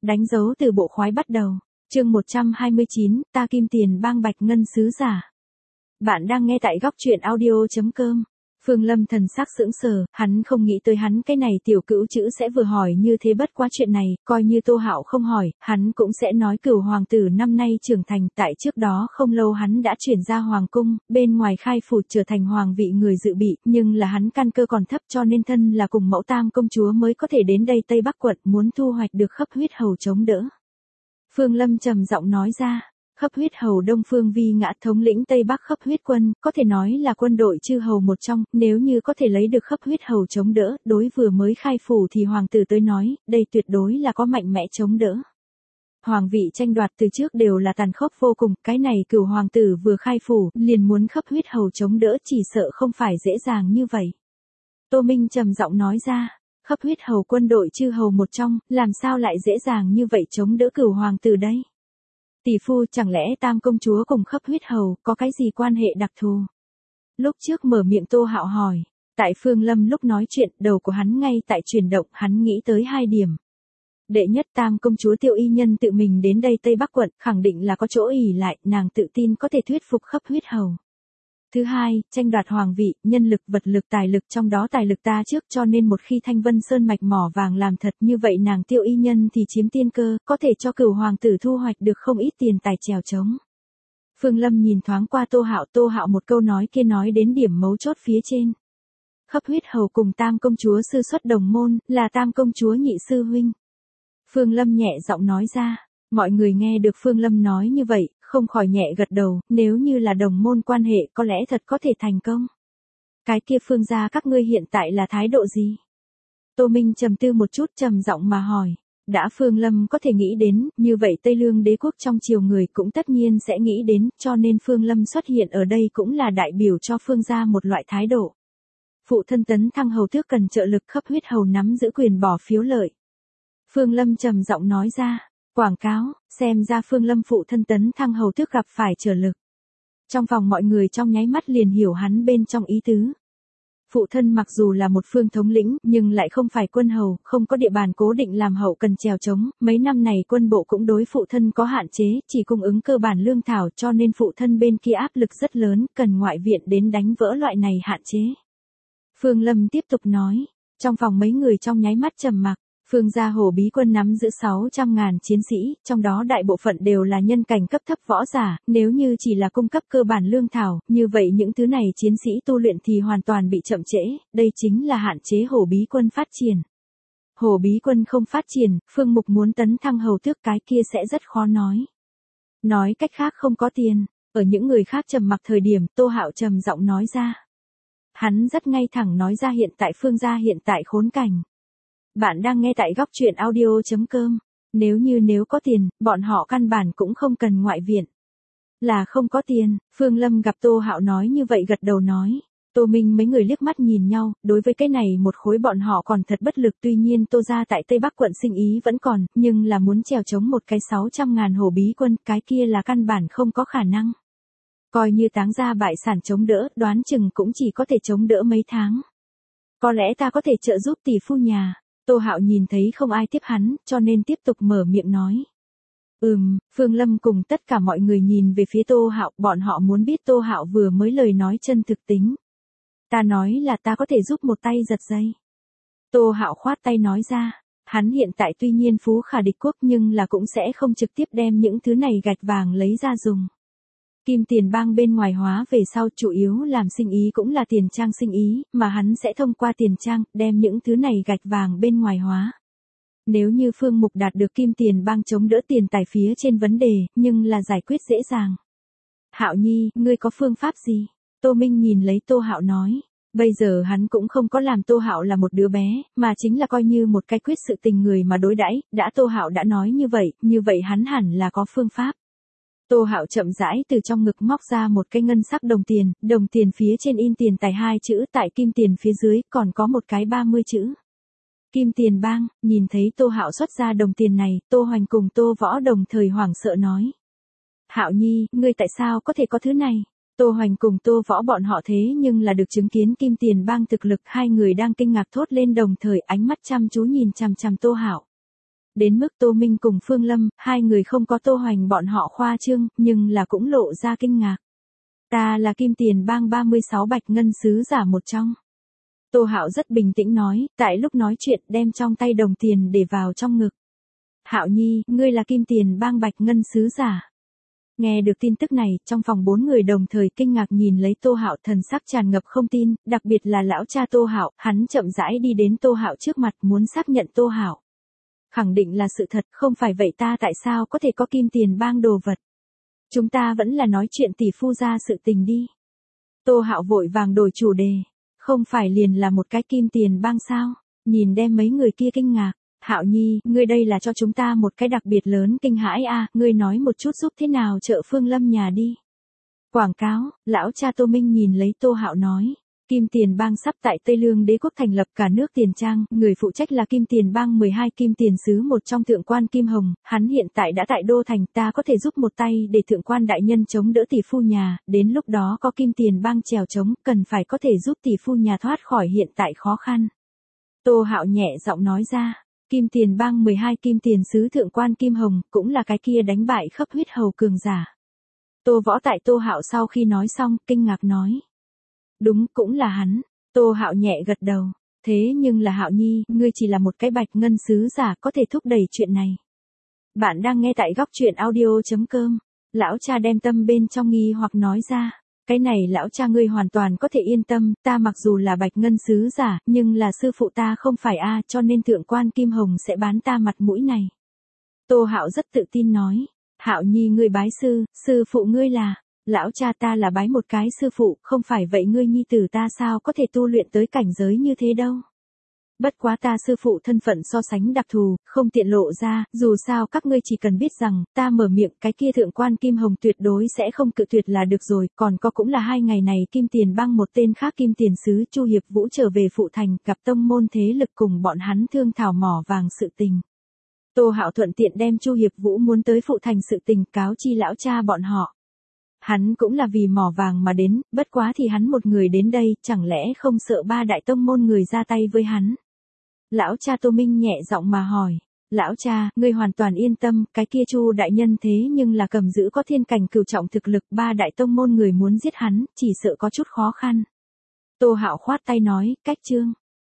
Đánh dấu từ bộ khoái bắt đầu. Chương 129, ta Kim Tiền Bang Bạch Ngân sứ giả. Bạn đang nghe tại góc truyện audio.com. Phương Lâm thần sắc sững sờ, hắn không nghĩ tới hắn cái này tiểu cữu chữ sẽ vừa hỏi như thế, bất quá chuyện này, coi như Tô Hạo không hỏi, hắn cũng sẽ nói Cửu hoàng tử năm nay trưởng thành, tại trước đó không lâu hắn đã chuyển ra hoàng cung, bên ngoài khai phủ trở thành hoàng vị người dự bị, nhưng là hắn căn cơ còn thấp cho nên thân là cùng mẫu tam công chúa mới có thể đến đây Tây Bắc quận, muốn thu hoạch được Khấp Huyết Hầu chống đỡ. Phương Lâm trầm giọng nói ra. Khấp Huyết Hầu Đông Phương Vi Ngã thống lĩnh Tây Bắc Khấp Huyết quân, có thể nói là quân đội chư hầu một trong, nếu như có thể lấy được Khấp Huyết Hầu chống đỡ, đối vừa mới khai phủ thì hoàng tử tới nói, đây tuyệt đối là có mạnh mẽ chống đỡ. Hoàng vị tranh đoạt từ trước đều là tàn khốc vô cùng, cái này Cửu hoàng tử vừa khai phủ, liền muốn Khấp Huyết Hầu chống đỡ chỉ sợ không phải dễ dàng như vậy. Tô Minh trầm giọng nói ra. Khấp Huyết Hầu quân đội chư hầu một trong, làm sao lại dễ dàng như vậy chống đỡ Cửu hoàng tử đây? Tỷ phu, chẳng lẽ tam công chúa cùng Khấp Huyết Hầu có cái gì quan hệ đặc thù? Lúc trước mở miệng Tô Hạo hỏi, tại Phương Lâm lúc nói chuyện, đầu của hắn ngay tại chuyển động, hắn nghĩ tới hai điểm. Đệ nhất, tam công chúa Tiêu Y Nhân tự mình đến đây Tây Bắc quận, khẳng định là có chỗ ỷ lại, nàng tự tin có thể thuyết phục Khấp Huyết Hầu. Thứ hai, tranh đoạt hoàng vị, nhân lực, vật lực, tài lực, trong đó tài lực ta trước, cho nên một khi Thanh Vân Sơn mạch mỏ vàng làm thật như vậy nàng Tiêu Y Nhân thì chiếm tiên cơ, có thể cho Cửu hoàng tử thu hoạch được không ít tiền tài trèo trống. Phương Lâm nhìn thoáng qua Tô Hạo một câu nói kia nói đến điểm mấu chốt phía trên. Khấp Huyết Hầu cùng tam công chúa sư xuất đồng môn, là tam công chúa nhị sư huynh. Phương Lâm nhẹ giọng nói ra, mọi người nghe được Phương Lâm nói như vậy, không khỏi nhẹ gật đầu, nếu như là đồng môn quan hệ có lẽ thật có thể thành công. Cái kia Phương gia các ngươi hiện tại là thái độ gì? Tô Minh trầm tư một chút trầm giọng mà hỏi. Đã Phương Lâm có thể nghĩ đến, như vậy Tây Lương đế quốc trong triều người cũng tất nhiên sẽ nghĩ đến, cho nên Phương Lâm xuất hiện ở đây cũng là đại biểu cho Phương gia một loại thái độ. Phụ thân tấn thăng hầu tước cần trợ lực, Khấp Huyết Hầu nắm giữ quyền bỏ phiếu lợi. Phương Lâm trầm giọng nói ra. Quảng cáo, xem ra Phương Lâm phụ thân tấn thăng hầu tước gặp phải trở lực. Trong phòng mọi người trong nháy mắt liền hiểu hắn bên trong ý tứ. Phụ thân mặc dù là một phương thống lĩnh, nhưng lại không phải quân hầu, không có địa bàn cố định làm hậu cần chèo chống, mấy năm này quân bộ cũng đối phụ thân có hạn chế, chỉ cung ứng cơ bản lương thảo cho nên phụ thân bên kia áp lực rất lớn, cần ngoại viện đến đánh vỡ loại này hạn chế. Phương Lâm tiếp tục nói, trong phòng mấy người trong nháy mắt trầm mặc. Phương gia Hổ Bí quân nắm giữ 600.000 chiến sĩ, trong đó đại bộ phận đều là nhân cảnh cấp thấp võ giả, nếu như chỉ là cung cấp cơ bản lương thảo, như vậy những thứ này chiến sĩ tu luyện thì hoàn toàn bị chậm trễ, đây chính là hạn chế Hổ Bí quân phát triển. Hổ Bí quân không phát triển, Phương Mục muốn tấn thăng hầu tước cái kia sẽ rất khó nói. Nói cách khác không có tiền, ở những người khác trầm mặc thời điểm, Tô Hạo trầm giọng nói ra. Hắn rất ngay thẳng nói ra hiện tại Phương gia hiện tại khốn cảnh. Bạn đang nghe tại góc truyện audio.com. Nếu có tiền, bọn họ căn bản cũng không cần ngoại viện. Là không có tiền, Phương Lâm gặp Tô Hạo nói như vậy gật đầu nói. Tô Minh mấy người liếc mắt nhìn nhau, đối với cái này một khối bọn họ còn thật bất lực, tuy nhiên Tô gia tại Tây Bắc quận sinh ý vẫn còn, nhưng là muốn trèo chống một cái 600.000 Hổ Bí quân, cái kia là căn bản không có khả năng. Coi như táng gia bại sản chống đỡ, đoán chừng cũng chỉ có thể chống đỡ mấy tháng. Có lẽ ta có thể trợ giúp tỷ phu nhà. Tô Hạo nhìn thấy không ai tiếp hắn, cho nên tiếp tục mở miệng nói. Phương Lâm cùng tất cả mọi người nhìn về phía Tô Hạo, bọn họ muốn biết Tô Hạo vừa mới lời nói chân thực tính. Ta nói là ta có thể giúp một tay giật dây. Tô Hạo khoát tay nói ra, hắn hiện tại tuy nhiên phú khả địch quốc nhưng là cũng sẽ không trực tiếp đem những thứ này gạch vàng lấy ra dùng. Kim Tiền Bang bên ngoài hóa về sau chủ yếu làm sinh ý cũng là tiền trang sinh ý, mà hắn sẽ thông qua tiền trang, đem những thứ này gạch vàng bên ngoài hóa. Nếu như Phương Mục đạt được Kim Tiền Bang chống đỡ tiền tài phía trên vấn đề, nhưng là giải quyết dễ dàng. Hạo Nhi, ngươi có phương pháp gì? Tô Minh nhìn lấy Tô Hạo nói. Bây giờ hắn cũng không có làm Tô Hạo là một đứa bé, mà chính là coi như một cái quyết sự tình người mà đối đãi, đã Tô Hạo đã nói như vậy hắn hẳn là có phương pháp. Tô Hạo chậm rãi từ trong ngực móc ra một cái ngân sắc đồng tiền phía trên in tiền tài 2 chữ, tại kim tiền phía dưới còn có một cái 30 chữ. Kim Tiền Bang, nhìn thấy Tô Hạo xuất ra đồng tiền này, Tô Hoành cùng Tô Võ đồng thời hoảng sợ nói. Hạo Nhi, ngươi tại sao có thể có thứ này? Tô Hoành cùng Tô Võ bọn họ thế nhưng là được chứng kiến Kim Tiền Bang thực lực, hai người đang kinh ngạc thốt lên đồng thời ánh mắt chăm chú nhìn chằm chằm Tô Hạo. Đến mức Tô Minh cùng Phương Lâm, hai người không có Tô Hoành bọn họ khoa trương, nhưng là cũng lộ ra kinh ngạc. Ta là Kim Tiền Bang 36 bạch ngân sứ giả một trong. Tô Hạo rất bình tĩnh nói, tại lúc nói chuyện đem trong tay đồng tiền để vào trong ngực. Hạo Nhi, ngươi là Kim Tiền Bang bạch ngân sứ giả. Nghe được tin tức này, trong phòng 4 người đồng thời kinh ngạc nhìn lấy Tô Hạo, thần sắc tràn ngập không tin, đặc biệt là lão cha Tô Hạo, hắn chậm rãi đi đến Tô Hạo trước mặt muốn xác nhận Tô Hạo. Khẳng định là sự thật, không phải vậy ta tại sao có thể có Kim Tiền Bang đồ vật. Chúng ta vẫn là nói chuyện tỷ phu gia sự tình đi. Tô Hạo vội vàng đổi chủ đề. Không phải liền là một cái Kim Tiền Bang sao? Nhìn đem mấy người kia kinh ngạc. Hạo Nhi, ngươi đây là cho chúng ta một cái đặc biệt lớn kinh hãi a, ngươi nói một chút giúp thế nào trợ Phương Lâm nhà đi. Quảng cáo, lão cha Tô Minh nhìn lấy Tô Hạo nói. Kim Tiền Bang sắp tại Tây Lương Đế quốc thành lập cả nước tiền trang, người phụ trách là Kim Tiền Bang 12 Kim Tiền sứ một trong thượng quan Kim Hồng, hắn hiện tại đã tại Đô Thành, ta có thể giúp một tay để thượng quan đại nhân chống đỡ tỷ phu nhà, đến lúc đó có Kim Tiền Bang chèo chống, cần phải có thể giúp tỷ phu nhà thoát khỏi hiện tại khó khăn. Tô Hạo nhẹ giọng nói ra, Kim Tiền Bang 12 Kim Tiền sứ thượng quan Kim Hồng, cũng là cái kia đánh bại khắp huyết hầu cường giả. Tô Võ tại Tô Hạo sau khi nói xong, kinh ngạc nói. Đúng, cũng là hắn. Tô Hạo nhẹ gật đầu. Thế nhưng là Hạo Nhi, ngươi chỉ là một cái bạch ngân sứ giả có thể thúc đẩy chuyện này. Bạn đang nghe tại góc truyện audio.com. Lão cha đem tâm bên trong nghi hoặc nói ra. Cái này lão cha ngươi hoàn toàn có thể yên tâm, ta mặc dù là bạch ngân sứ giả, nhưng là sư phụ ta không phải a, cho nên thượng quan Kim Hồng sẽ bán ta mặt mũi này. Tô Hạo rất tự tin nói. Hạo Nhi ngươi bái sư phụ ngươi là. Lão cha ta là bái một cái sư phụ, không phải vậy ngươi nhi tử ta sao có thể tu luyện tới cảnh giới như thế đâu. Bất quá ta sư phụ thân phận so sánh đặc thù, không tiện lộ ra, dù sao các ngươi chỉ cần biết rằng, ta mở miệng cái kia thượng quan Kim Hồng tuyệt đối sẽ không cự tuyệt là được rồi, còn có cũng là 2 ngày này Kim Tiền Bang một tên khác Kim Tiền sứ Chu Hiệp Vũ trở về phụ thành, gặp tông môn thế lực cùng bọn hắn thương thảo mỏ vàng sự tình. Tô Hạo thuận tiện đem Chu Hiệp Vũ muốn tới phụ thành sự tình cáo chi lão cha bọn họ. Hắn cũng là vì mỏ vàng mà đến, bất quá thì hắn một người đến đây, chẳng lẽ không sợ 3 đại tông môn người ra tay với hắn. Lão cha Tô Minh nhẹ giọng mà hỏi, lão cha, ngươi hoàn toàn yên tâm, cái kia Chu đại nhân thế nhưng là cầm giữ có thiên cảnh cửu trọng thực lực, 3 đại tông môn người muốn giết hắn, chỉ sợ có chút khó khăn. Tô Hạo khoát tay nói, cách chương.